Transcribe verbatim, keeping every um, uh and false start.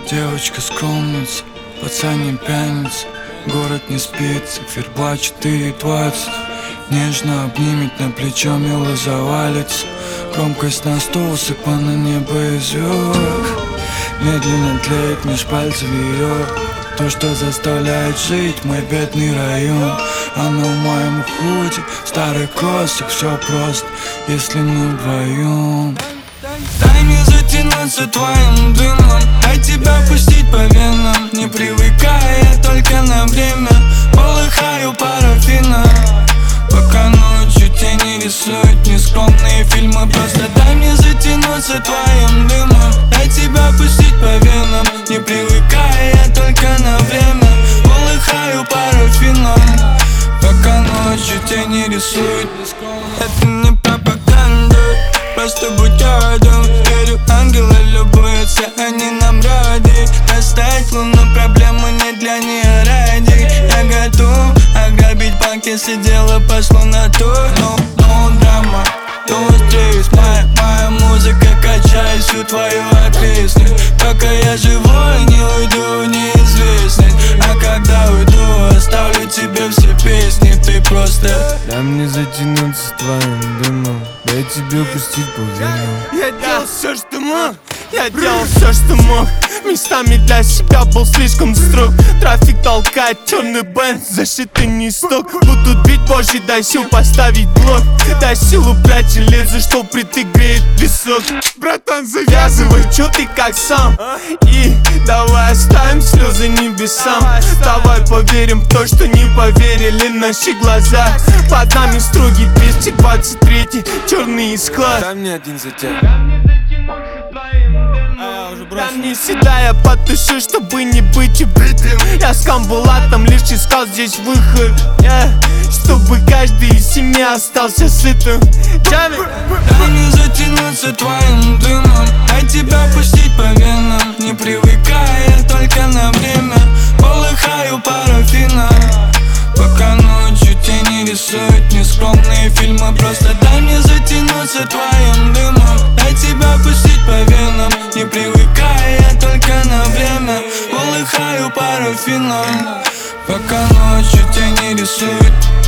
Девочка скромница, пацан пьяница. Город не спится, Ферба четыре двадцать. Нежно обнимет, на плечо мило завалится. Громкость на сто, усыпана небо и звезд. Медленно тлеет меж пальцев ее то, что заставляет жить мой бедный район. Она в моем худе, старый кроссик, все просто, если мы вдвоем. Дай мне затянуться твоим дымом, дай тебя пустить по венам. Не привыкая, я только на время полыхаю парафином. Пока ночью тени рисуют нескромные фильмы. Просто дай мне затянуться твоим дымом, дай тебя пустить по венам. Не привыкая, я только на время полыхаю парафином. Пока ночью тени рисуют. Это не пропаганда, просто будь рядом. Верю, ангелы любуются, они нам рады. Достать луну, проблема не для нее ради. Я готов ограбить банк, если дело пошло на то. Но, но драма, то стресс. Моя, моя музыка качает всю твою окрестность. Пока я живой, не уйду в неизвестность. А когда уйду, оставлю тебе все песни. Ты просто дай мне затянуться твоим дымом, дай тебе пустить по венам. Я делал все, что мог, я делал все, что мог. Местами для себя был слишком строг. Трафик толкает черный бенз, зашитый не сток. Будут бить позже, дай сил поставить блок. Дай сил убрать железо, что притык греет песок. Братан, завязывай, чё ты как сам? И давай оставим слезы небесам. Давай поверим в то, что не поверили наши глаза. Под нами строгий двести двадцать третий черный склад. Дай мне один за тебя. Да не седая, потушу, чтобы не быть убитым. Я с Камбулатом лишь искал здесь выход, yeah. Чтобы каждый из семьи остался сытым. дай мне затянуться твоим дымом, дай тебя пустить по венам. Не привыкая, я только на время полыхаю парафином. Пока ночью тени рисуют нескромные фильмы. Просто дай мне затянуться твоим дымом, дай тебя пустить по венам. Не привыкая, я только на время полыхаю парафином. Пока ночью тени рисуют